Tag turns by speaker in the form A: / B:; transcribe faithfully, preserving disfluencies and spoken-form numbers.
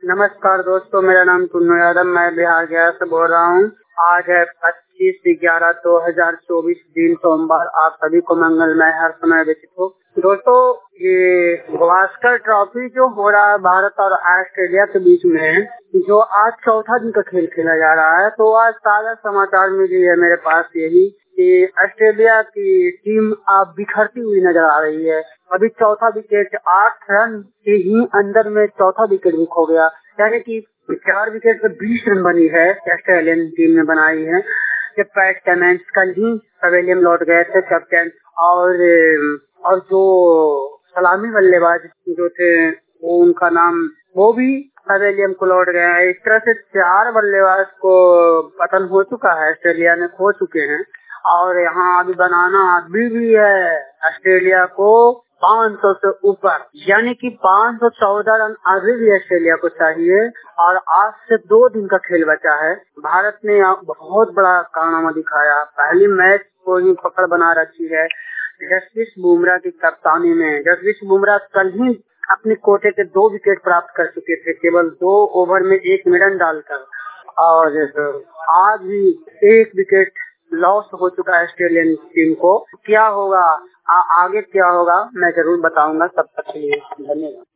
A: नमस्कार दोस्तों, मेरा नाम टुन्नू यादव, मैं बिहार गया से बोल रहा हूँ। आज है पच्चीस ग्यारह दो हजार चौबीस, दिन सोमवार। आप सभी को मंगलमय हर समय व्यतीत हो। दोस्तों, ये गावस्कर ट्रॉफी जो हो रहा है भारत और ऑस्ट्रेलिया के बीच में, जो आज चौथा दिन का खेल खेला जा रहा है, तो आज ताजा समाचार मिली है मेरे पास यही कि ऑस्ट्रेलिया की टीम अब बिखरती हुई नजर आ रही है। अभी चौथा विकेट आठ रन के ही अंदर में चौथा विकेट भी खो गया, यानी कि चार विकेट पर बीस रन बनी है ऑस्ट्रेलियन टीम ने बनाई है। जब पैट कमिंस कल ही पवेलियन लौट गए थे कैप्टन, और और जो सलामी बल्लेबाज जो थे वो उनका नाम वो भी पवेलियन को लौट गए हैं। इस तरह से चार बल्लेबाज को पतन हो चुका है, ऑस्ट्रेलिया ने खो चुके हैं। और यहाँ अभी बनाना अभी भी है ऑस्ट्रेलिया को पाँच सौ से ऊपर, यानी कि पाँच सौ चौदह रन अभी भी ऑस्ट्रेलिया को चाहिए। और आज से दो दिन का खेल बचा है। भारत ने बहुत बड़ा कारनामा दिखाया, पहली मैच को ही पकड़ बना रखी है जसप्रीत बुमराह की कप्तानी में। जसप्रीत बुमराह कल ही अपने कोटे के दो विकेट प्राप्त कर चुके थे, केवल दो ओवर में एक मिडन डालकर। और आज भी एक विकेट लॉस हो चुका है ऑस्ट्रेलियन टीम को। क्या होगा आ, आगे क्या होगा मैं जरूर बताऊंगा। तब तक के लिए धन्यवाद।